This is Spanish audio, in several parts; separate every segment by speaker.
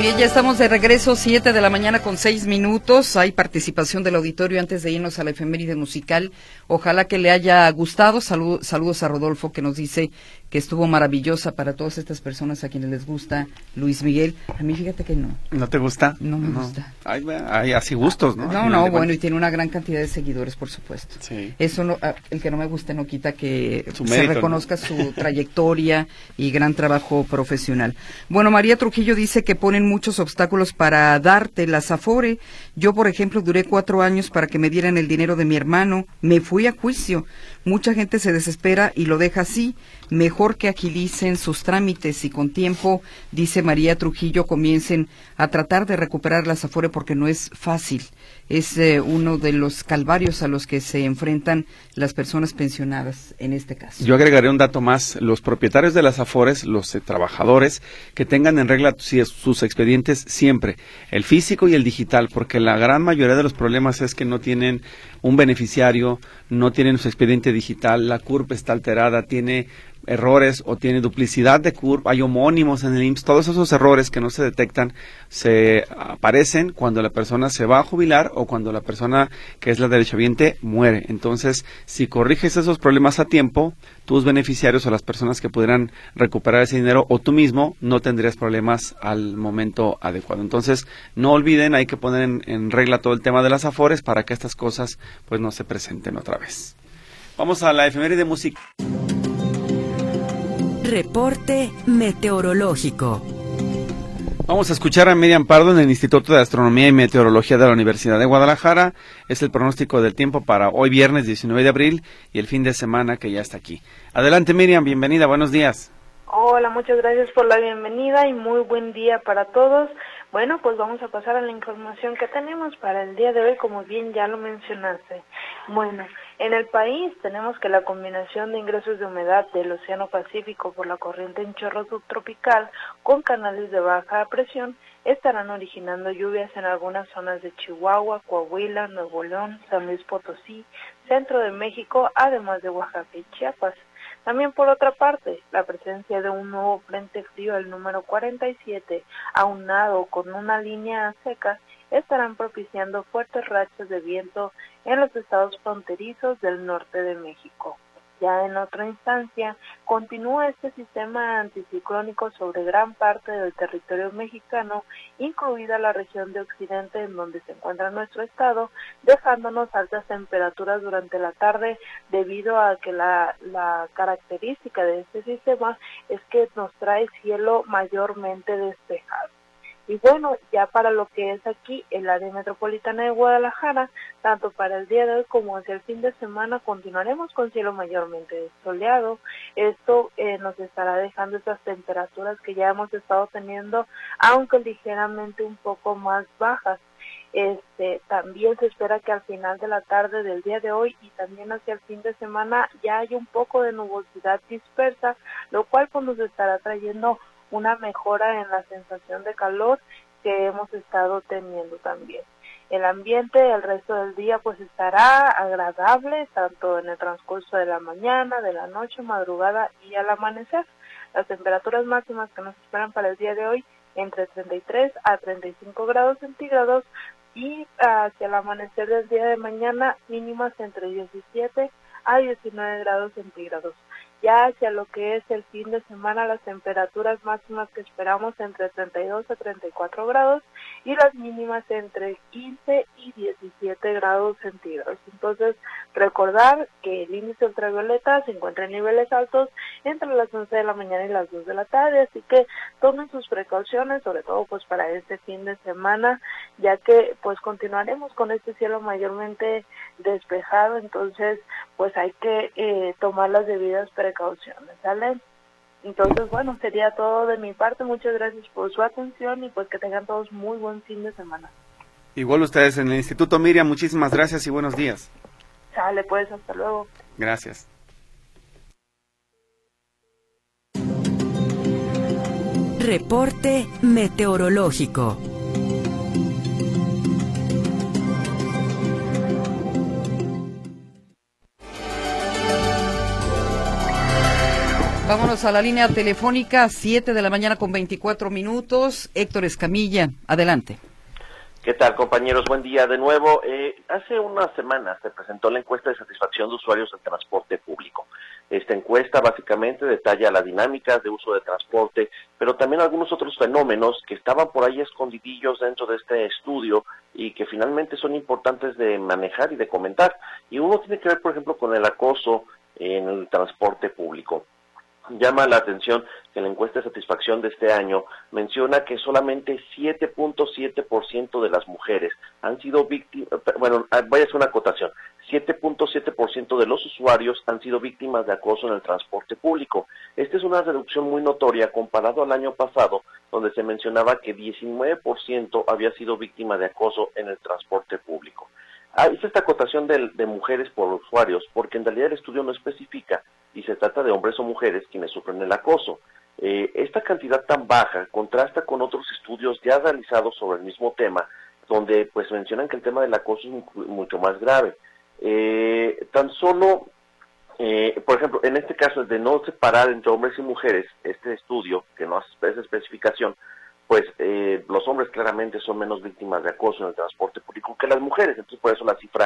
Speaker 1: Bien, ya estamos de regreso, 7 de la mañana con 6 minutos. Hay participación del auditorio antes de irnos a la efeméride musical. Ojalá que le haya gustado. Saludos a Rodolfo, que nos dice que estuvo maravillosa para todas estas personas a quienes les gusta Luis Miguel. A mí, fíjate que no.
Speaker 2: ¿No te gusta?
Speaker 1: No me gusta.
Speaker 2: Hay así gustos, ¿no?
Speaker 1: No, bueno, y tiene una gran cantidad de seguidores, por supuesto.
Speaker 2: Sí.
Speaker 1: Eso no, el que no me guste no quita que
Speaker 2: Su
Speaker 1: se
Speaker 2: mérito,
Speaker 1: reconozca, ¿no?, su trayectoria y gran trabajo profesional. Bueno, María Trujillo dice que ponen muchos obstáculos para darte las Afore. Yo, por ejemplo, duré 4 años para que me dieran el dinero de mi hermano. Me fui a juicio. Mucha gente se desespera y lo deja así. Mejor que agilicen sus trámites y con tiempo, dice María Trujillo, comiencen a tratar de recuperar las Afore porque no es fácil. Es uno de los calvarios a los que se enfrentan las personas pensionadas en este caso.
Speaker 2: Yo agregaré un dato más. Los propietarios de las Afores, los trabajadores, que tengan en regla sus expedientes siempre, el físico y el digital, porque la gran mayoría de los problemas es que no tienen un beneficiario, no tienen su expediente digital, la CURP está alterada, tiene errores o tiene duplicidad de CURP, hay homónimos en el IMSS, todos esos errores que no se detectan se aparecen cuando la persona se va a jubilar o cuando la persona que es la derechohabiente muere. Entonces, si corriges esos problemas a tiempo, tus beneficiarios o las personas que pudieran recuperar ese dinero o tú mismo no tendrías problemas al momento adecuado. Entonces, no olviden, hay que poner en regla todo el tema de las Afores para que estas cosas pues no se presenten otra vez. Vamos a la efeméride musical.
Speaker 3: Reporte meteorológico.
Speaker 2: Vamos a escuchar a Miriam Pardo en el Instituto de Astronomía y Meteorología de la Universidad de Guadalajara. Es el pronóstico del tiempo para hoy viernes 19 de abril y el fin de semana que ya está aquí. Adelante, Miriam, bienvenida, buenos días.
Speaker 4: Hola, muchas gracias por la bienvenida y muy buen día para todos. Bueno, pues vamos a pasar a la información que tenemos para el día de hoy, como bien ya lo mencionaste. Bueno, en el país tenemos que la combinación de ingresos de humedad del Océano Pacífico por la corriente en chorro subtropical con canales de baja presión estarán originando lluvias en algunas zonas de Chihuahua, Coahuila, Nuevo León, San Luis Potosí, centro de México, además de Oaxaca y Chiapas. También, por otra parte, la presencia de un nuevo frente frío, el número 47, aunado con una línea seca, estarán propiciando fuertes rachas de viento en los estados fronterizos del norte de México. Ya en otra instancia, continúa este sistema anticiclónico sobre gran parte del territorio mexicano, incluida la región de Occidente en donde se encuentra nuestro estado, dejándonos altas temperaturas durante la tarde debido a que la característica de este sistema es que nos trae cielo mayormente despejado. Y bueno, ya para lo que es aquí el área metropolitana de Guadalajara, tanto para el día de hoy como hacia el fin de semana continuaremos con cielo mayormente soleado. Esto nos estará dejando esas temperaturas que ya hemos estado teniendo, aunque ligeramente un poco más bajas. También se espera que al final de la tarde del día de hoy y también hacia el fin de semana ya haya un poco de nubosidad dispersa, lo cual pues nos estará trayendo una mejora en la sensación de calor que hemos estado teniendo también. El ambiente el resto del día pues estará agradable, tanto en el transcurso de la mañana, de la noche, madrugada y al amanecer. Las temperaturas máximas que nos esperan para el día de hoy entre 33 a 35 grados centígrados y hacia el amanecer del día de mañana mínimas entre 17 a 19 grados centígrados. Ya hacia lo que es el fin de semana, las temperaturas máximas que esperamos entre 32 a 34 grados y las mínimas entre 15 y 17 grados centígrados. Entonces, recordar que el índice ultravioleta se encuentra en niveles altos entre las 11 de la mañana y las 2 de la tarde, así que tomen sus precauciones, sobre todo pues para este fin de semana, ya que pues continuaremos con este cielo mayormente despejado, entonces pues hay que tomar las debidas precauciones, ¿sale? Entonces, bueno, sería todo de mi parte. Muchas gracias por su atención y pues que tengan todos muy buen fin de semana.
Speaker 2: Igual ustedes en el Instituto, Miriam, muchísimas gracias y buenos días.
Speaker 4: Sale, pues, hasta luego.
Speaker 2: Gracias.
Speaker 3: Reporte meteorológico.
Speaker 1: Vámonos a la línea telefónica, 7 de la mañana con 24 minutos. Héctor Escamilla, adelante.
Speaker 5: ¿Qué tal, compañeros? Buen día de nuevo. Hace unas semanas se presentó la encuesta de satisfacción de usuarios del transporte público. Esta encuesta básicamente detalla las dinámicas de uso de transporte, pero también algunos otros fenómenos que estaban por ahí escondidillos dentro de este estudio y que finalmente son importantes de manejar y de comentar. Y uno tiene que ver, por ejemplo, con el acoso en el transporte público. Llama la atención que la encuesta de satisfacción de este año menciona que solamente 7.7% de las mujeres han sido víctimas, bueno, voy a hacer una acotación, 7.7% de los usuarios han sido víctimas de acoso en el transporte público. Esta es una reducción muy notoria comparado al año pasado, donde se mencionaba que 19% había sido víctima de acoso en el transporte público. Hice esta acotación de mujeres por usuarios, porque en realidad el estudio no especifica y se trata de hombres o mujeres quienes sufren el acoso. Esta cantidad tan baja contrasta con otros estudios ya realizados sobre el mismo tema, donde pues mencionan que el tema del acoso es mucho más grave. Tan solo, por ejemplo, en este caso, el de no separar entre hombres y mujeres, este estudio, que no hace esa especificación, pues los hombres claramente son menos víctimas de acoso en el transporte público que las mujeres, entonces por eso la cifra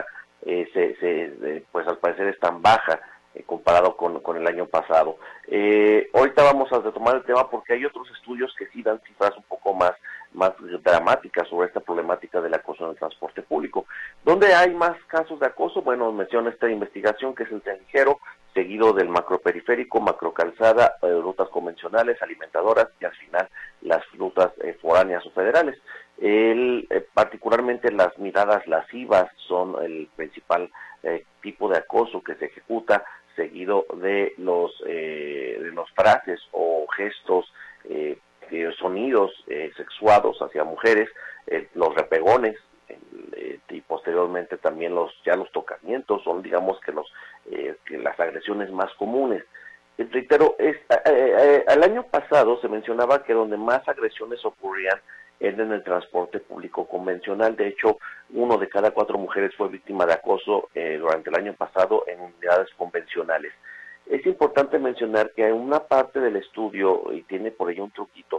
Speaker 5: pues al parecer es tan baja comparado con el año pasado. Ahorita vamos a retomar el tema porque hay otros estudios que sí dan cifras un poco más dramáticas sobre esta problemática del acoso en el transporte público. ¿Dónde hay más casos de acoso? Bueno, menciona esta investigación que es el tren ligero, seguido del macroperiférico, macrocalzada, rutas convencionales, alimentadoras y al final las rutas foráneas o federales. Particularmente las miradas lascivas son el principal tipo de acoso que se ejecuta, seguido de los frases o gestos, sonidos sexuados hacia mujeres, los repegones, y posteriormente también los tocamientos son, digamos, que las agresiones más comunes. Reitero, al año pasado se mencionaba que donde más agresiones ocurrían era en el transporte público convencional. De hecho, 1 de cada 4 mujeres fue víctima de acoso durante el año pasado en unidades convencionales. Es importante mencionar que hay una parte del estudio, y tiene por ello un truquito,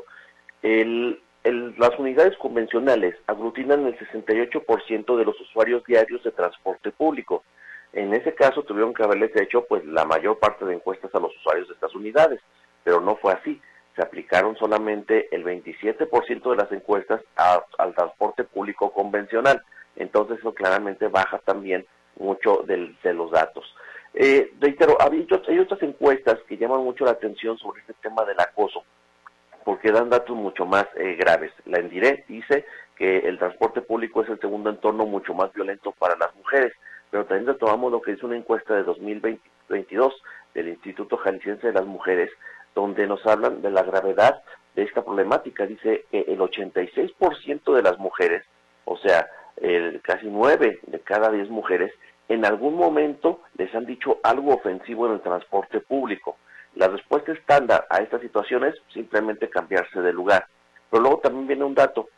Speaker 5: las unidades convencionales aglutinan el 68% de los usuarios diarios de transporte público. En ese caso tuvieron que haberles hecho pues la mayor parte de encuestas a los usuarios de estas unidades, pero no fue así. Se aplicaron solamente el 27% de las encuestas al transporte público convencional. Entonces eso claramente baja también mucho de los datos. Reitero, hay otras encuestas que llaman mucho la atención sobre este tema del acoso, porque dan datos mucho más graves. La Endire dice que el transporte público es el segundo entorno mucho más violento para las mujeres, pero también retomamos lo que dice una encuesta de 2022 del Instituto Jalisciense de las Mujeres, donde nos hablan de la gravedad de esta problemática. Dice que el 86% de las mujeres, o sea, casi 9 de cada 10 mujeres, en algún momento les han dicho algo ofensivo en el transporte público. La respuesta estándar a estas situaciones es simplemente cambiarse de lugar. Pero luego también viene un dato,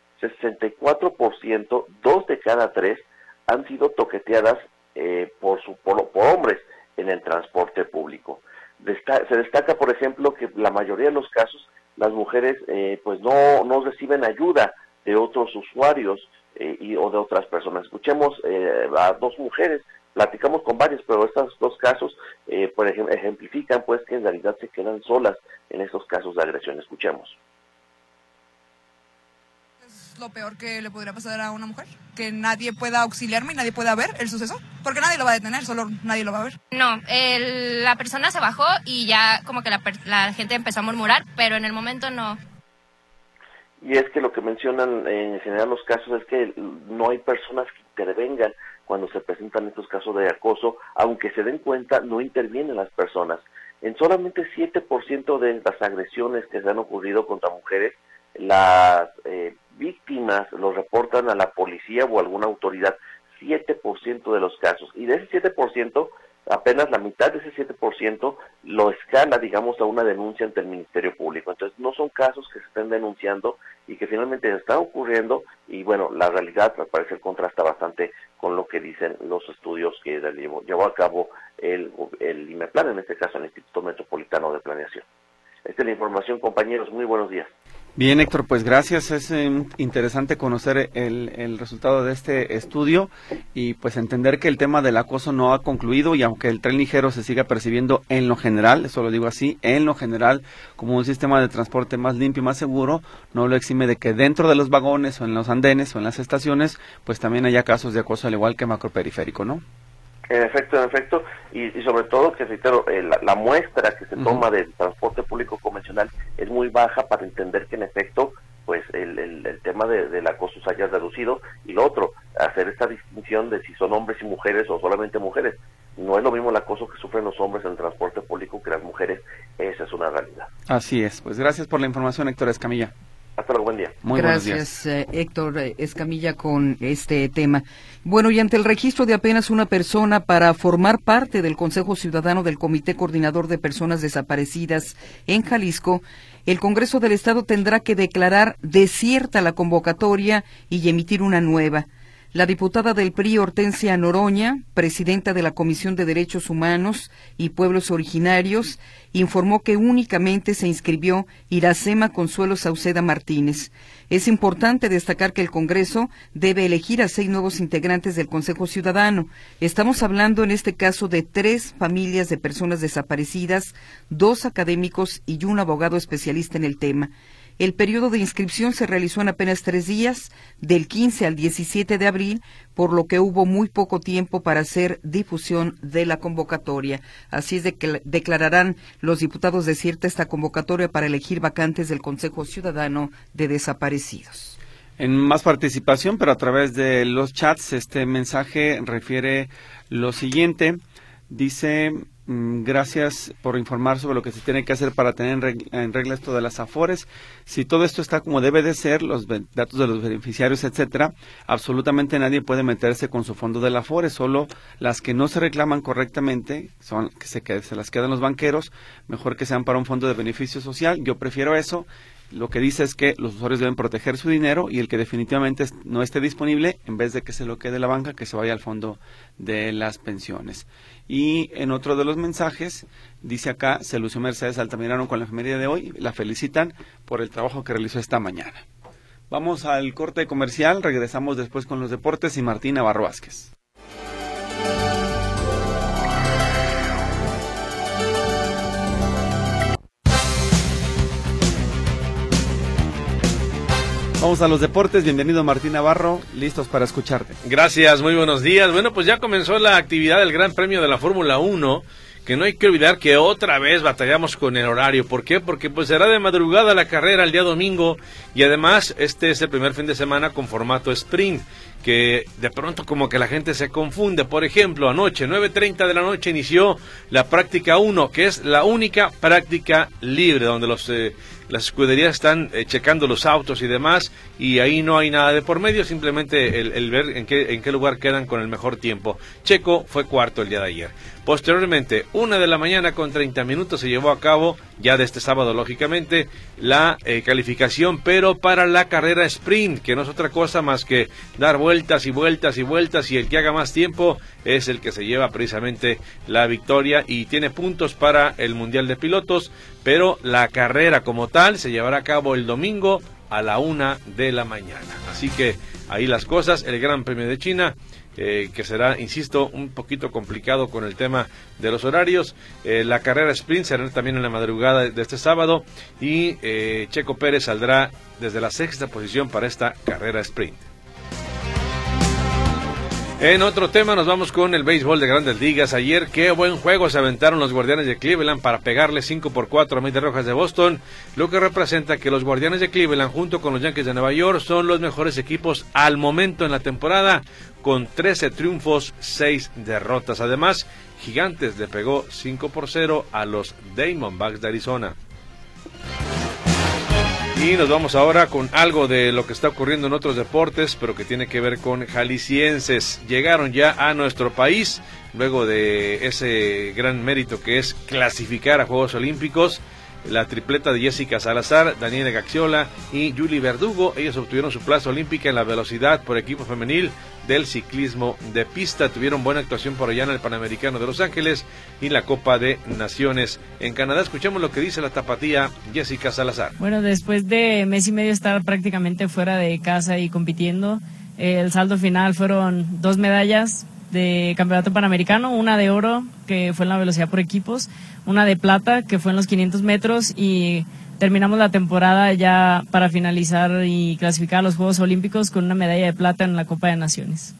Speaker 5: 64%, 2 de cada 3, han sido toqueteadas por hombres en el transporte público. Se destaca, por ejemplo, que la mayoría de los casos las mujeres pues no reciben ayuda de otros usuarios o de otras personas. Escuchemos a 2 mujeres, platicamos con varias, pero estos 2 casos por ejemplo, ejemplifican pues que en realidad se quedan solas en estos casos de agresión. Escuchemos.
Speaker 6: Lo peor que le podría pasar a una mujer, que nadie pueda auxiliarme y nadie pueda ver el suceso, porque nadie lo va a detener, solo nadie lo va a ver.
Speaker 7: No, la persona se bajó y ya como que la gente empezó a murmurar, pero en el momento no.
Speaker 5: Y es que lo que mencionan en general los casos es que no hay personas que intervengan cuando se presentan estos casos de acoso, aunque se den cuenta, no intervienen las personas. En solamente 7% de las agresiones que se han ocurrido contra mujeres, las víctimas los reportan a la policía o a alguna autoridad, 7% de los casos. Y de ese 7%, apenas la mitad de ese 7% lo escala, digamos, a una denuncia ante el Ministerio Público. Entonces, no son casos que se estén denunciando y que finalmente están ocurriendo. Y bueno, la realidad, al parecer, contrasta bastante con lo que dicen los estudios que llevó a cabo el IMEPLAN, en este caso el Instituto Metropolitano de Planeación. Esta es la información, compañeros. Muy buenos días.
Speaker 2: Bien, Héctor, pues gracias. Es interesante conocer el resultado de este estudio y pues entender que el tema del acoso no ha concluido, y aunque el tren ligero se siga percibiendo en lo general, eso lo digo así, en lo general, como un sistema de transporte más limpio y más seguro, no lo exime de que dentro de los vagones o en los andenes o en las estaciones, pues también haya casos de acoso al igual que macroperiférico, ¿no?
Speaker 5: En efecto, y sobre todo que, reitero, la muestra que se toma del transporte público convencional es muy baja para entender que en efecto, pues el tema del acoso se haya reducido, y lo otro, hacer esta distinción de si son hombres y mujeres o solamente mujeres. No es lo mismo el acoso que sufren los hombres en el transporte público que las mujeres, esa es una realidad.
Speaker 2: Así es, pues gracias por la información, Héctor Escamilla.
Speaker 5: Hasta luego, buen día.
Speaker 2: Muy
Speaker 1: Gracias, Héctor Escamilla, con este tema. Bueno, y ante el registro de apenas una persona para formar parte del Consejo Ciudadano del Comité Coordinador de Personas Desaparecidas en Jalisco, el Congreso del Estado tendrá que declarar desierta la convocatoria y emitir una nueva. La diputada del PRI, Hortensia Noroña, presidenta de la Comisión de Derechos Humanos y Pueblos Originarios, informó que únicamente se inscribió Iracema Consuelo Sauceda Martínez. Es importante destacar que el Congreso debe elegir a 6 nuevos integrantes del Consejo Ciudadano. Estamos hablando en este caso de 3 familias de personas desaparecidas, 2 académicos y un abogado especialista en el tema. El periodo de inscripción se realizó en apenas 3 días, del 15 al 17 de abril, por lo que hubo muy poco tiempo para hacer difusión de la convocatoria. Así es de que declararán los diputados desierta esta convocatoria para elegir vacantes del Consejo Ciudadano de Desaparecidos.
Speaker 2: En más participación, pero a través de los chats, este mensaje refiere lo siguiente. Dice: gracias por informar sobre lo que se tiene que hacer para tener en regla esto de las afores. Si todo esto está como debe de ser, los datos de los beneficiarios, etcétera, absolutamente nadie puede meterse con su fondo del afore. Solo las que no se reclaman correctamente son que se las quedan los banqueros. Mejor que sean para un fondo de beneficio social. Yo prefiero eso. Lo que dice es que los usuarios deben proteger su dinero, y el que definitivamente no esté disponible, en vez de que se lo quede la banca, que se vaya al fondo de las pensiones. Y en otro de los mensajes, dice acá, se lució Mercedes Altamirano con la efeméride de hoy, la felicitan por el trabajo que realizó esta mañana. Vamos al corte comercial, regresamos después con los deportes y Martín Navarro Vázquez. Vamos a los deportes, bienvenido Martín Navarro, listos para escucharte.
Speaker 8: Gracias, muy buenos días. Bueno, pues ya comenzó la actividad del Gran Premio de la Fórmula 1, que no hay que olvidar que otra vez batallamos con el horario. ¿Por qué? Porque pues será de madrugada la carrera el día domingo, y además este es el primer fin de semana con formato sprint, que de pronto como que la gente se confunde. Por ejemplo, anoche, 9:30 de la noche, inició la práctica 1, que es la única práctica libre, donde las escuderías están checando los autos y demás, y ahí no hay nada de por medio, simplemente el ver en qué lugar quedan con el mejor tiempo. Checo fue cuarto el día de ayer. Posteriormente, 1:30 a.m, se llevó a cabo, ya de este sábado lógicamente, la calificación, pero para la carrera sprint, que no es otra cosa más que dar vueltas y vueltas y vueltas, y el que haga más tiempo es el que se lleva precisamente la victoria y tiene puntos para el Mundial de Pilotos. Pero la carrera como tal se llevará a cabo el domingo a la 1:00 a.m. Así que ahí las cosas. El Gran Premio de China, que será, insisto, un poquito complicado con el tema de los horarios. La carrera sprint será también en la madrugada de este sábado, y Checo Pérez saldrá desde la 6ª posición para esta carrera sprint. En otro tema nos vamos con el béisbol de Grandes Ligas. Ayer qué buen juego se aventaron los Guardianes de Cleveland para pegarle 5-4 a Medias Rojas de Boston, lo que representa que los Guardianes de Cleveland junto con los Yankees de Nueva York son los mejores equipos al momento en la temporada, con 13 triunfos, 6 derrotas. Además, Gigantes le pegó 5-0 a los Diamondbacks de Arizona. Y nos vamos ahora con algo de lo que está ocurriendo en otros deportes, pero que tiene que ver con jaliscienses. Llegaron ya a nuestro país, luego de ese gran mérito que es clasificar a Juegos Olímpicos. la tripleta de Jessica Salazar, Daniela Gaxiola y Julie Verdugo. Ellos obtuvieron su plaza olímpica en la velocidad por equipo femenil del ciclismo de pista. Tuvieron buena actuación por allá en el Panamericano de Los Ángeles y la Copa de Naciones en Canadá. Escuchemos lo que dice la tapatía Jessica Salazar.
Speaker 9: Bueno, después de mes y medio estar prácticamente fuera de casa y compitiendo, el saldo final fueron 2 medallas de campeonato panamericano, una de oro que fue en la velocidad por equipos, una de plata que fue en los 500 metros y terminamos la temporada ya para finalizar y clasificar a los Juegos Olímpicos con una medalla de plata en la Copa de Naciones.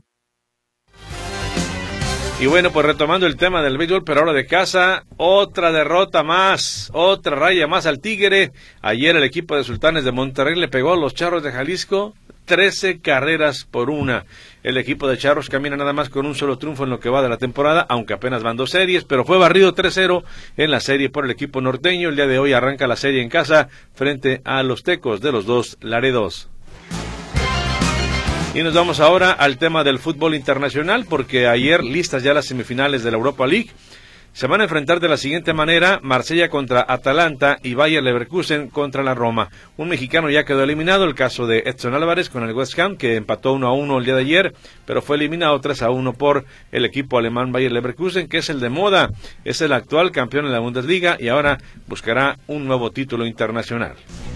Speaker 8: Y bueno, pues retomando el tema del béisbol, pero ahora de casa, otra derrota más, otra raya más al Tigre. Ayer el equipo de Sultanes de Monterrey le pegó a los Charros de Jalisco 13 carreras por 1. El equipo de Charros camina nada más con un solo triunfo en lo que va de la temporada, aunque apenas van 2 series, pero fue barrido 3-0 en la serie por el equipo norteño. El día de hoy arranca la serie en casa frente a los Tecos de los Dos Laredos. Y nos vamos ahora al tema del fútbol internacional, porque ayer listas ya las semifinales de la Europa League. Se van a enfrentar de la siguiente manera: Marsella contra Atalanta y Bayer Leverkusen contra la Roma. Un mexicano ya quedó eliminado, el caso de Edson Álvarez con el West Ham, que empató 1-1 el día de ayer, pero fue eliminado 3-1 por el equipo alemán Bayer Leverkusen, que es el de moda, es el actual campeón en la Bundesliga y ahora buscará un nuevo título internacional.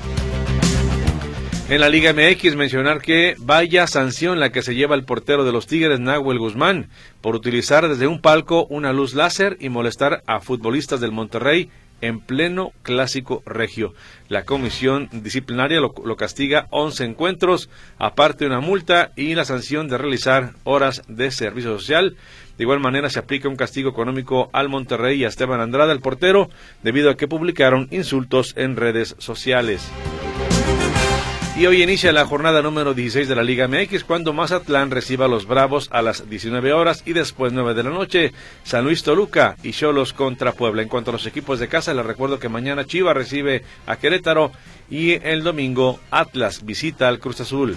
Speaker 8: En la Liga MX, mencionar que vaya sanción la que se lleva el portero de los Tigres, Nahuel Guzmán, por utilizar desde un palco una luz láser y molestar a futbolistas del Monterrey en pleno clásico regio. La comisión disciplinaria lo castiga 11 encuentros, aparte una multa y la sanción de realizar horas de servicio social. De igual manera se aplica un castigo económico al Monterrey y a Esteban Andrada, el portero, debido a que publicaron insultos en redes sociales. Y hoy inicia la jornada número 16 de la Liga MX, cuando Mazatlán reciba a los Bravos a las 19 horas y después 9 de la noche, San Luis Toluca y Xolos contra Puebla. En cuanto a los equipos de casa, les recuerdo que mañana Chivas recibe a Querétaro y el domingo Atlas visita al Cruz Azul.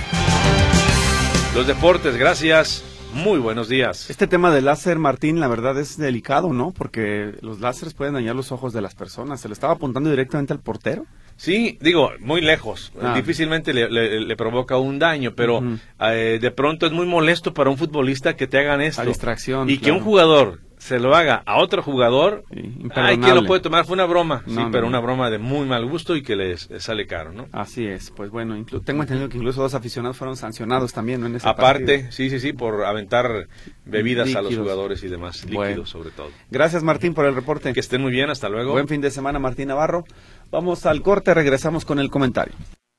Speaker 8: Los deportes, gracias. Muy buenos días.
Speaker 2: Este tema del láser, Martín, la verdad es delicado, ¿no? Porque los láseres pueden dañar los ojos de las personas. ¿Se le estaba apuntando directamente al portero?
Speaker 8: Sí, digo, muy lejos. Difícilmente le provoca un daño, pero de pronto es muy molesto para un futbolista que te hagan esto.
Speaker 2: La distracción.
Speaker 8: Y claro, que un jugador se lo haga a otro jugador, ¿quién lo puede tomar? Fue una broma, pero una broma de muy mal gusto y que les sale caro, ¿no?
Speaker 2: Así es, pues bueno, tengo entendido que incluso 2 aficionados fueron sancionados también, ¿no? En ese
Speaker 8: aparte,
Speaker 2: partido.
Speaker 8: sí, por aventar bebidas líquidos a los jugadores y demás, líquidos sobre todo.
Speaker 2: Gracias, Martín, por el reporte.
Speaker 8: Que estén muy bien, hasta luego.
Speaker 2: Buen fin de semana, Martín Navarro. Vamos al corte, regresamos con el comentario.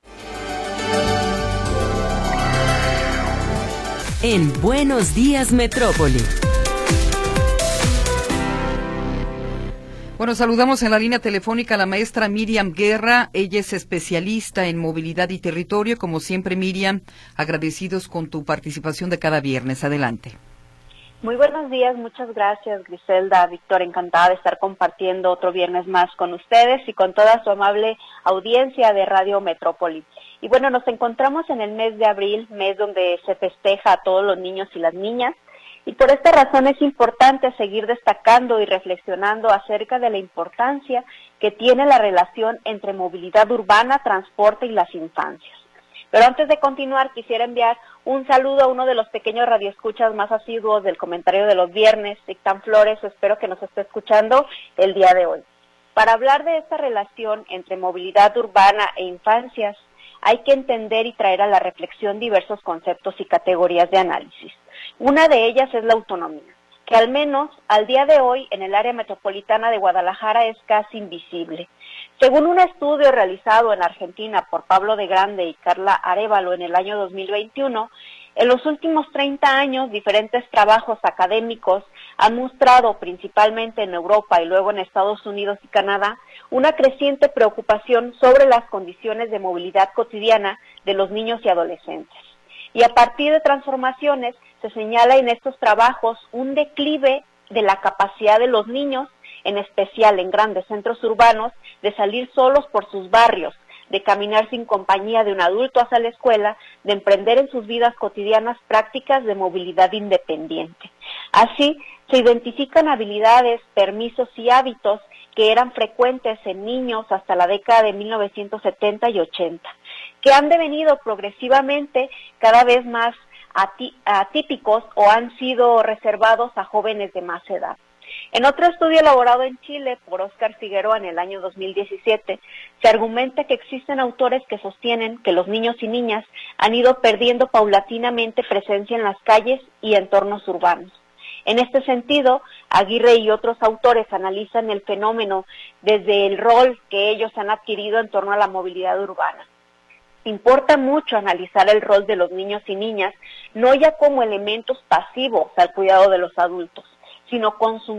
Speaker 3: En Buenos Días, Metrópoli.
Speaker 1: Bueno, saludamos en la línea telefónica a la maestra Miriam Guerra. Ella es especialista en movilidad y territorio. Como siempre, Miriam, agradecidos con tu participación de cada viernes. Adelante.
Speaker 10: Muy buenos días, muchas gracias, Griselda, Víctor, encantada de estar compartiendo otro viernes más con ustedes y con toda su amable audiencia de Radio Metrópoli. Y bueno, nos encontramos en el mes de abril, mes donde se festeja a todos los niños y las niñas. Y por esta razón es importante seguir destacando y reflexionando acerca de la importancia que tiene la relación entre movilidad urbana, transporte y las infancias. Pero antes de continuar, quisiera enviar un saludo a uno de los pequeños radioescuchas más asiduos del comentario de los viernes, Dictán Flores, espero que nos esté escuchando el día de hoy. Para hablar de esta relación entre movilidad urbana e infancias, hay que entender y traer a la reflexión diversos conceptos y categorías de análisis. Una de ellas es la autonomía, que al menos al día de hoy en el área metropolitana de Guadalajara es casi invisible. Según un estudio realizado en Argentina por Pablo de Grande y Carla Arévalo en el año 2021, en los últimos 30 años diferentes trabajos académicos han mostrado, principalmente en Europa y luego en Estados Unidos y Canadá, una creciente preocupación sobre las condiciones de movilidad cotidiana de los niños y adolescentes. Y a partir de transformaciones se señala en estos trabajos un declive de la capacidad de los niños, en especial en grandes centros urbanos, de salir solos por sus barrios, de caminar sin compañía de un adulto hacia la escuela, de emprender en sus vidas cotidianas prácticas de movilidad independiente. Así, se identifican habilidades, permisos y hábitos que eran frecuentes en niños hasta la década de 1970 y 80, que han devenido progresivamente cada vez más atípicos o han sido reservados a jóvenes de más edad. En otro estudio elaborado en Chile por Óscar Figueroa en el año 2017, se argumenta que existen autores que sostienen que los niños y niñas han ido perdiendo paulatinamente presencia en las calles y entornos urbanos. En este sentido, Aguirre y otros autores analizan el fenómeno desde el rol que ellos han adquirido en torno a la movilidad urbana. Importa mucho analizar el rol de los niños y niñas, no ya como elementos pasivos al cuidado de los adultos, sino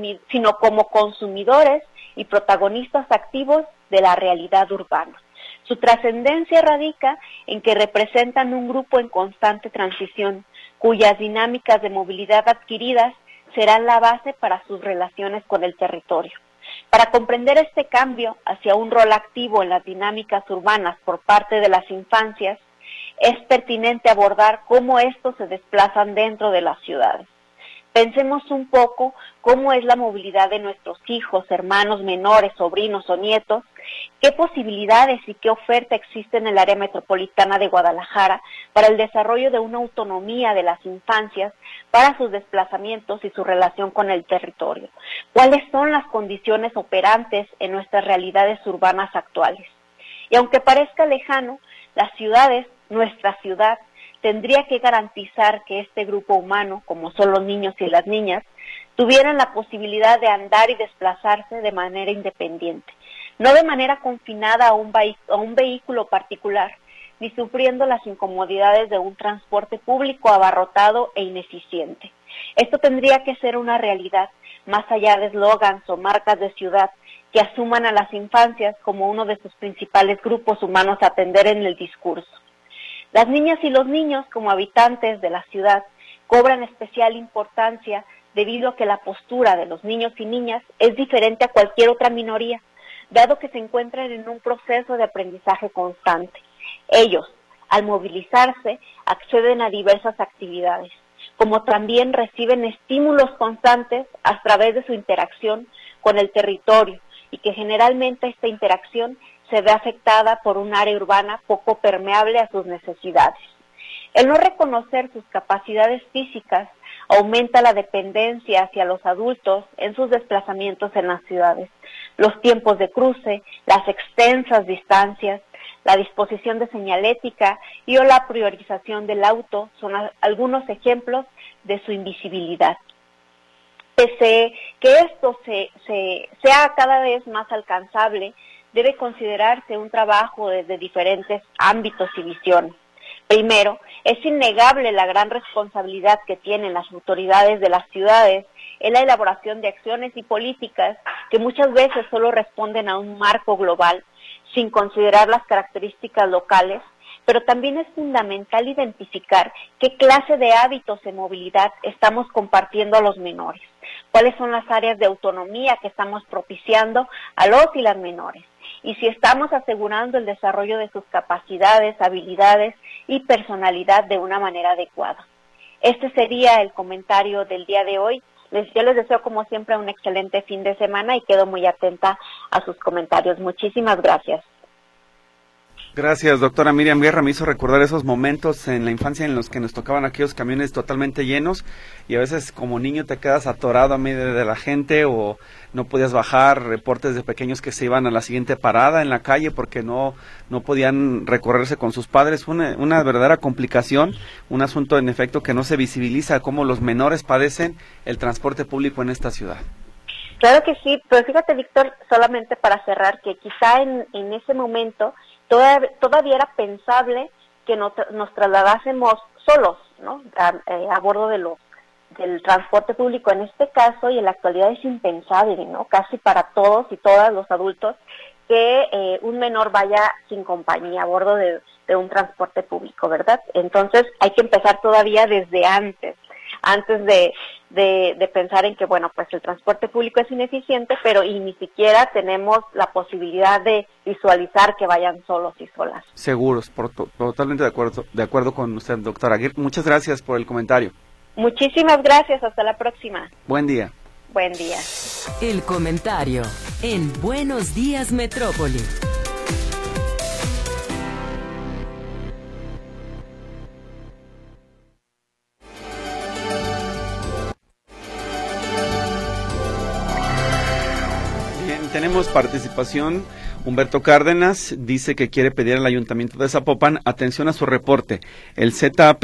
Speaker 10: como consumidores y protagonistas activos de la realidad urbana. Su trascendencia radica en que representan un grupo en constante transición, cuyas dinámicas de movilidad adquiridas serán la base para sus relaciones con el territorio. Para comprender este cambio hacia un rol activo en las dinámicas urbanas por parte de las infancias, es pertinente abordar cómo estos se desplazan dentro de las ciudades. Pensemos un poco cómo es la movilidad de nuestros hijos, hermanos menores, sobrinos o nietos, qué posibilidades y qué oferta existe en el área metropolitana de Guadalajara para el desarrollo de una autonomía de las infancias para sus desplazamientos y su relación con el territorio. ¿Cuáles son las condiciones operantes en nuestras realidades urbanas actuales? Y aunque parezca lejano, las ciudades, nuestra ciudad, tendría que garantizar que este grupo humano, como son los niños y las niñas, tuvieran la posibilidad de andar y desplazarse de manera independiente, no de manera confinada a un vehículo particular, ni sufriendo las incomodidades de un transporte público abarrotado e ineficiente. Esto tendría que ser una realidad, más allá de eslogans o marcas de ciudad que asuman a las infancias como uno de sus principales grupos humanos a atender en el discurso. Las niñas y los niños, como habitantes de la ciudad, cobran especial importancia debido a que la postura de los niños y niñas es diferente a cualquier otra minoría, dado que se encuentran en un proceso de aprendizaje constante. Ellos, al movilizarse, acceden a diversas actividades, como también reciben estímulos constantes a través de su interacción con el territorio, y que generalmente esta interacción se ve afectada por un área urbana poco permeable a sus necesidades. El no reconocer sus capacidades físicas aumenta la dependencia hacia los adultos en sus desplazamientos en las ciudades. Los tiempos de cruce, las extensas distancias, la disposición de señalética y o la priorización del auto son algunos ejemplos de su invisibilidad. Pese que esto sea cada vez más alcanzable, debe considerarse un trabajo desde diferentes ámbitos y visiones. Primero, es innegable la gran responsabilidad que tienen las autoridades de las ciudades en la elaboración de acciones y políticas que muchas veces solo responden a un marco global, sin considerar las características locales, pero también es fundamental identificar qué clase de hábitos de movilidad estamos compartiendo a los menores, cuáles son las áreas de autonomía que estamos propiciando a los y las menores, y si estamos asegurando el desarrollo de sus capacidades, habilidades y personalidad de una manera adecuada. Este sería el comentario del día de hoy. Yo les deseo como siempre un excelente fin de semana y quedo muy atenta a sus comentarios. Muchísimas gracias.
Speaker 2: Gracias, doctora Miriam Guerra. Me hizo recordar esos momentos en la infancia en los que nos tocaban aquellos camiones totalmente llenos y a veces como niño te quedas atorado a medio de la gente o no podías bajar, reportes de pequeños que se iban a la siguiente parada en la calle porque no podían recorrerse con sus padres. Una verdadera complicación, un asunto en efecto que no se visibiliza, cómo los menores padecen el transporte público en esta ciudad.
Speaker 10: Claro que sí, pero fíjate, Víctor, solamente para cerrar, que quizá en ese momento todavía era pensable que nos trasladásemos solos, ¿no? A bordo del transporte público. En este caso y en la actualidad es impensable, ¿no? Casi para todos y todas los adultos que un menor vaya sin compañía a bordo de un transporte público, ¿verdad? Entonces hay que empezar todavía desde antes de pensar en que, bueno, pues el transporte público es ineficiente, pero y ni siquiera tenemos la posibilidad de visualizar que vayan solos y solas.
Speaker 2: Seguros, totalmente de acuerdo con usted, doctora. Muchas gracias por el comentario.
Speaker 10: Muchísimas gracias, hasta la próxima.
Speaker 2: Buen día.
Speaker 10: Buen día.
Speaker 3: El comentario en Buenos Días Metrópoli.
Speaker 2: Bien, tenemos participación. Humberto Cárdenas dice que quiere pedir al Ayuntamiento de Zapopan atención a su reporte, el ZAP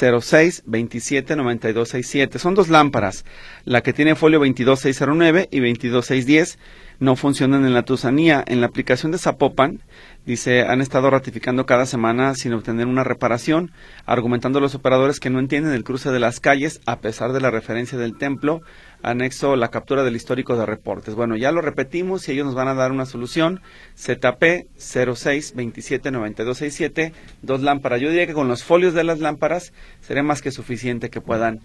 Speaker 2: 06279267. Son 2 lámparas, la que tiene folio 22609 y 22610, no funcionan en la Tusanía. En la aplicación de Zapopan, dice, han estado ratificando cada semana sin obtener una reparación, argumentando los operadores que no entienden el cruce de las calles a pesar de la referencia del templo. Anexo la captura del histórico de reportes. Bueno, ya lo repetimos y ellos nos van a dar una solución. ZP 06279267, 2 lámparas. Yo diría que con los folios de las lámparas sería más que suficiente que puedan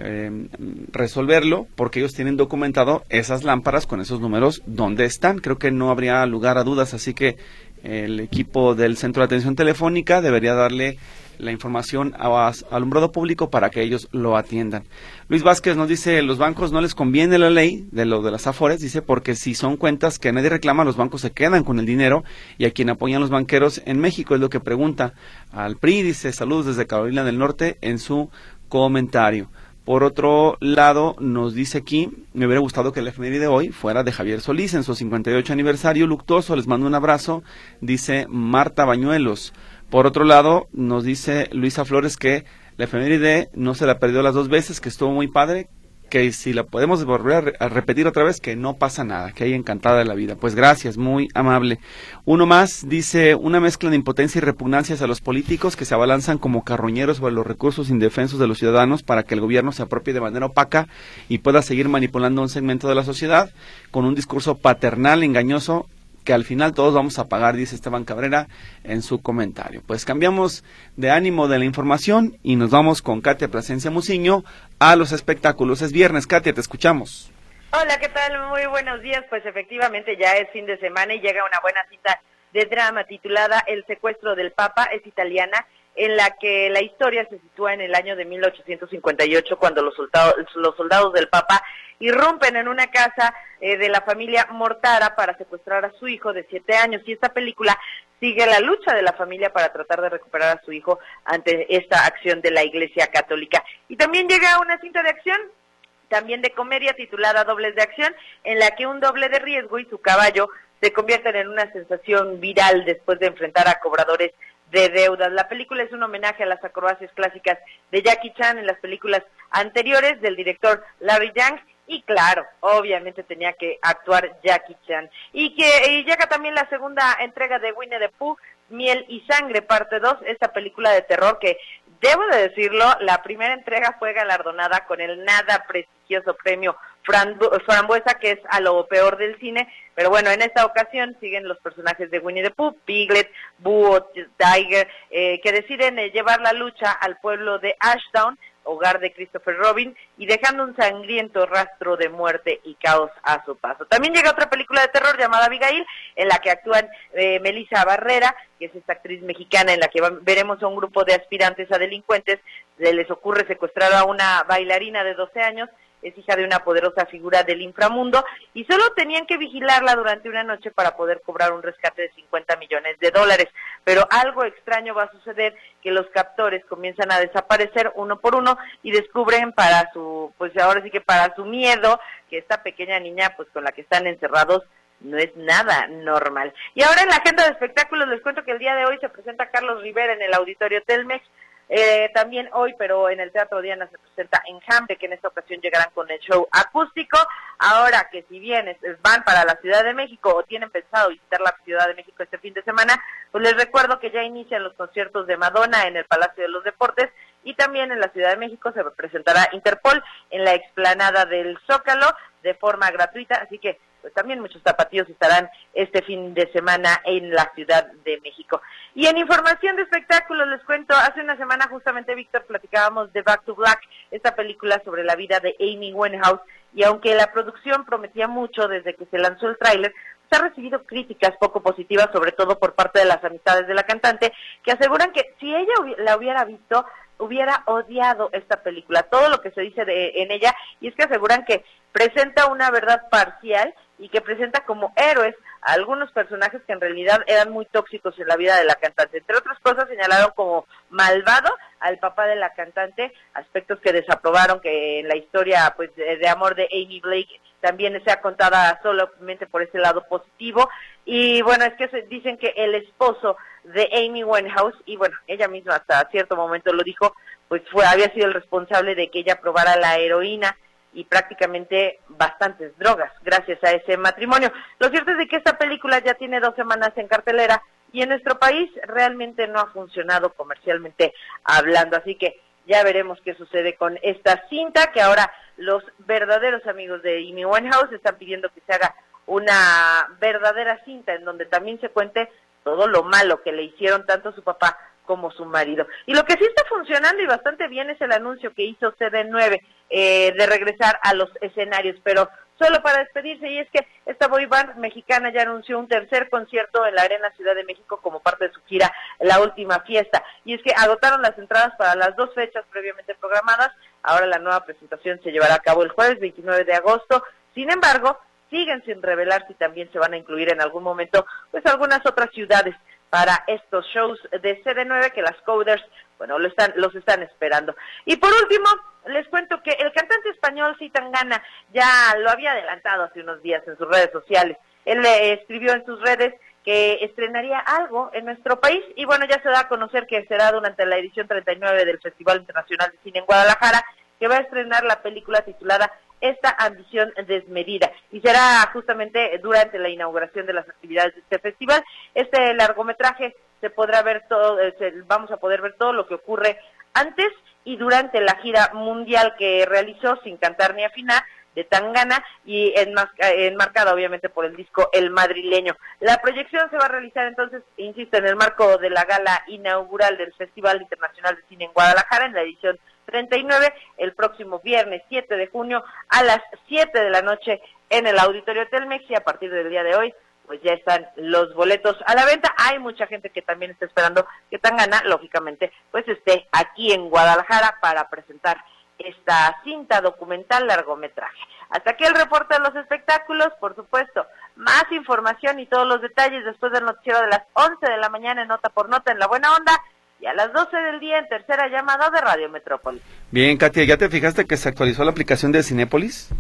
Speaker 2: resolverlo, porque ellos tienen documentado esas lámparas con esos números donde están. Creo que no habría lugar a dudas, así que el equipo del Centro de Atención Telefónica debería darle la información a alumbrado público para que ellos lo atiendan. Luis Vázquez nos dice, los bancos no les conviene la ley de lo de las Afores, dice, porque si son cuentas que nadie reclama, los bancos se quedan con el dinero, y a quien apoyan los banqueros en México, es lo que pregunta al PRI. Dice, saludos desde Carolina del Norte, en su comentario. Por otro lado, nos dice aquí, me hubiera gustado que la efeméride de hoy fuera de Javier Solís en su 58 aniversario luctuoso. Les mando un abrazo, dice Marta Bañuelos. Por otro lado, nos dice Luisa Flores que la efeméride no se la perdió las 2 veces, que estuvo muy padre, que si la podemos volver a repetir otra vez, que no pasa nada, que hay encantada de la vida. Pues gracias, muy amable. Uno más dice, una mezcla de impotencia y repugnancia hacia los políticos que se abalanzan como carroñeros sobre los recursos indefensos de los ciudadanos para que el gobierno se apropie de manera opaca y pueda seguir manipulando un segmento de la sociedad con un discurso paternal, engañoso, que al final todos vamos a pagar, dice Esteban Cabrera en su comentario. Pues cambiamos de ánimo de la información y nos vamos con Katia Plasencia Muciño a los espectáculos. Es viernes, Katia, te escuchamos.
Speaker 11: Hola, ¿qué tal? Muy buenos días. Pues efectivamente ya es fin de semana y llega una buena cita de drama titulada El secuestro del Papa. Es italiana, en la que la historia se sitúa en el año de 1858, cuando los soldados del Papa irrumpen en una casa de la familia Mortara para secuestrar a su hijo de 7 años. Y esta película sigue la lucha de la familia para tratar de recuperar a su hijo ante esta acción de la Iglesia Católica. Y también llega una cinta de acción, también de comedia, titulada Dobles de Acción, en la que un doble de riesgo y su caballo se convierten en una sensación viral después de enfrentar a cobradores de deudas. La película es un homenaje a las acrobacias clásicas de Jackie Chan en las películas anteriores del director Larry Yang. Y claro, obviamente tenía que actuar Jackie Chan. Y llega también la segunda entrega de Winnie the Pooh, Miel y Sangre, parte 2, esta película de terror que, debo de decirlo, la primera entrega fue galardonada con el nada prestigioso premio Frambuesa, que es a lo peor del cine. Pero bueno, en esta ocasión siguen los personajes de Winnie the Pooh, Piglet, Búho, Tiger, que deciden llevar la lucha al pueblo de Ashdown, hogar de Christopher Robin, y dejando un sangriento rastro de muerte y caos a su paso. También llega otra película de terror llamada Abigail, en la que actúan Melissa Barrera, que es esta actriz mexicana, en la que veremos a un grupo de aspirantes a delincuentes. Les ocurre secuestrar a una bailarina de 12 años, es hija de una poderosa figura del inframundo, y solo tenían que vigilarla durante una noche para poder cobrar un rescate de $50 millones. Pero algo extraño va a suceder, que los captores comienzan a desaparecer uno por uno y descubren para su miedo, que esta pequeña niña, pues con la que están encerrados, no es nada normal. Y ahora en la agenda de espectáculos les cuento que el día de hoy se presenta Carlos Rivera en el Auditorio Telmex. También hoy, pero en el Teatro Diana, se presenta Enjambre, que en esta ocasión llegarán con el show acústico. Ahora que si bien van para la Ciudad de México o tienen pensado visitar la Ciudad de México este fin de semana, pues les recuerdo que ya inician los conciertos de Madonna en el Palacio de los Deportes, y también en la Ciudad de México se presentará Interpol en la explanada del Zócalo de forma gratuita, así que pues también muchos tapatíos estarán este fin de semana en la Ciudad de México. Y en información de espectáculos les cuento, hace una semana justamente, Víctor, platicábamos de Back to Black, esta película sobre la vida de Amy Winehouse, y aunque la producción prometía mucho desde que se lanzó el tráiler, se ha recibido críticas poco positivas, sobre todo por parte de las amistades de la cantante, que aseguran que si ella la hubiera visto, hubiera odiado esta película, todo lo que se dice en ella, y es que aseguran que presenta una verdad parcial y que presenta como héroes a algunos personajes que en realidad eran muy tóxicos en la vida de la cantante. Entre otras cosas señalaron como malvado al papá de la cantante, aspectos que desaprobaron, que en la historia pues de amor de Amy Blake también sea contada solamente por ese lado positivo. Y bueno, es que dicen que el esposo de Amy Winehouse, y bueno, ella misma hasta cierto momento lo dijo, pues había sido el responsable de que ella probara la heroína y prácticamente bastantes drogas gracias a ese matrimonio. Lo cierto es de que esta película ya tiene 2 semanas en cartelera y en nuestro país realmente no ha funcionado comercialmente hablando, así que ya veremos qué sucede con esta cinta, que ahora los verdaderos amigos de Amy Winehouse están pidiendo que se haga una verdadera cinta en donde también se cuente todo lo malo que le hicieron tanto su papá como su marido. Y lo que sí está funcionando y bastante bien es el anuncio que hizo CD9 de regresar a los escenarios, pero solo para despedirse, y es que esta boy band mexicana ya anunció un tercer concierto en la Arena Ciudad de México como parte de su gira La Última Fiesta, y es que agotaron las entradas para las 2 fechas previamente programadas. Ahora la nueva presentación se llevará a cabo el jueves 29 de agosto, sin embargo, siguen sin revelar si también se van a incluir en algún momento pues algunas otras ciudades para estos shows de CD9 que las Coders, bueno, los están esperando. Y por último, les cuento que el cantante español C. Tangana ya lo había adelantado hace unos días en sus redes sociales. Él escribió en sus redes que estrenaría algo en nuestro país y bueno, ya se da a conocer que será durante la edición 39 del Festival Internacional de Cine en Guadalajara, que va a estrenar la película titulada Esta ambición desmedida, y será justamente durante la inauguración de las actividades de este festival. Este largometraje se podrá ver todo, vamos a poder ver todo lo que ocurre antes y durante la gira mundial que realizó sin cantar ni afinar de Tangana y enmarcada obviamente por el disco El Madrileño. La proyección se va a realizar entonces, insisto, en el marco de la gala inaugural del Festival Internacional de Cine en Guadalajara, en la edición 39, el próximo viernes 7 de junio a las 7 de la noche en el Auditorio Telmex, y a partir del día de hoy pues ya están los boletos a la venta. Hay mucha gente que también está esperando que Tangana, lógicamente, pues esté aquí en Guadalajara para presentar esta cinta documental largometraje. Hasta aquí el reporte de los espectáculos. Por supuesto, más información y todos los detalles después del noticiero de las 11 de la mañana en Nota por Nota en La Buena Onda, y a las 12 del día en Tercera Llamada de Radio Metrópoli.
Speaker 2: Bien, Katia, ¿ya te fijaste que se actualizó la aplicación de Cinépolis?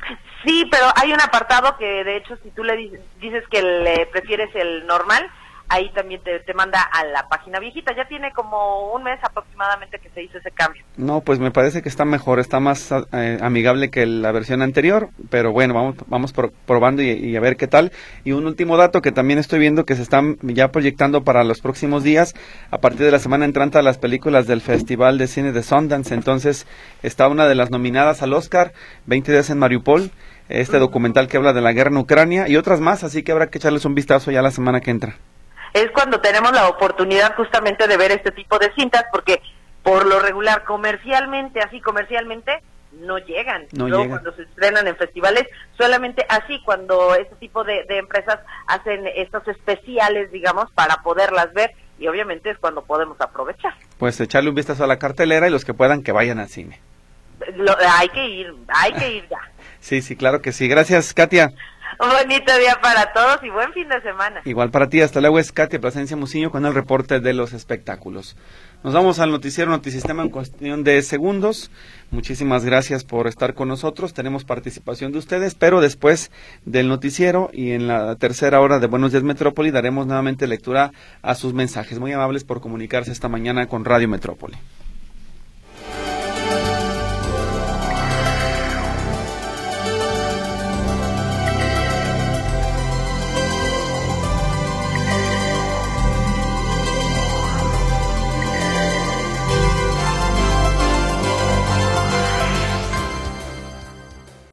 Speaker 11: Sí, pero hay un apartado que de hecho si tú le dices que le prefieres el normal, ahí también te manda a la página viejita. Ya tiene como un mes aproximadamente que se hizo ese cambio.
Speaker 2: No, pues me parece que está mejor, está más amigable que la versión anterior, pero bueno, vamos probando y a ver qué tal. Y un último dato que también estoy viendo que se están ya proyectando para los próximos días, a partir de la semana entrante, las películas del Festival de Cine de Sundance. Entonces está una de las nominadas al Oscar, 20 días en Mariupol, este documental que habla de la guerra en Ucrania, y otras más, así que habrá que echarles un vistazo ya la semana que entra.
Speaker 11: Es cuando tenemos la oportunidad justamente de ver este tipo de cintas, porque por lo regular comercialmente no llegan. Cuando se estrenan en festivales, solamente así cuando este tipo de empresas hacen estos especiales, digamos, para poderlas ver, y obviamente es cuando podemos aprovechar.
Speaker 2: Pues echarle un vistazo a la cartelera y los que puedan que vayan al cine.
Speaker 11: Hay que ir ya.
Speaker 2: Sí, claro que sí. Gracias, Katia.
Speaker 11: Un bonito día para todos y buen fin de semana.
Speaker 2: Igual para ti, hasta luego. Es Katia Plasencia Muciño con el reporte de los espectáculos. Nos vamos al noticiero Notisistema en cuestión de segundos. Muchísimas gracias por estar con nosotros. Tenemos participación de ustedes, pero después del noticiero y en la tercera hora de Buenos Días Metrópoli daremos nuevamente lectura a sus mensajes. Muy amables por comunicarse esta mañana con Radio Metrópoli.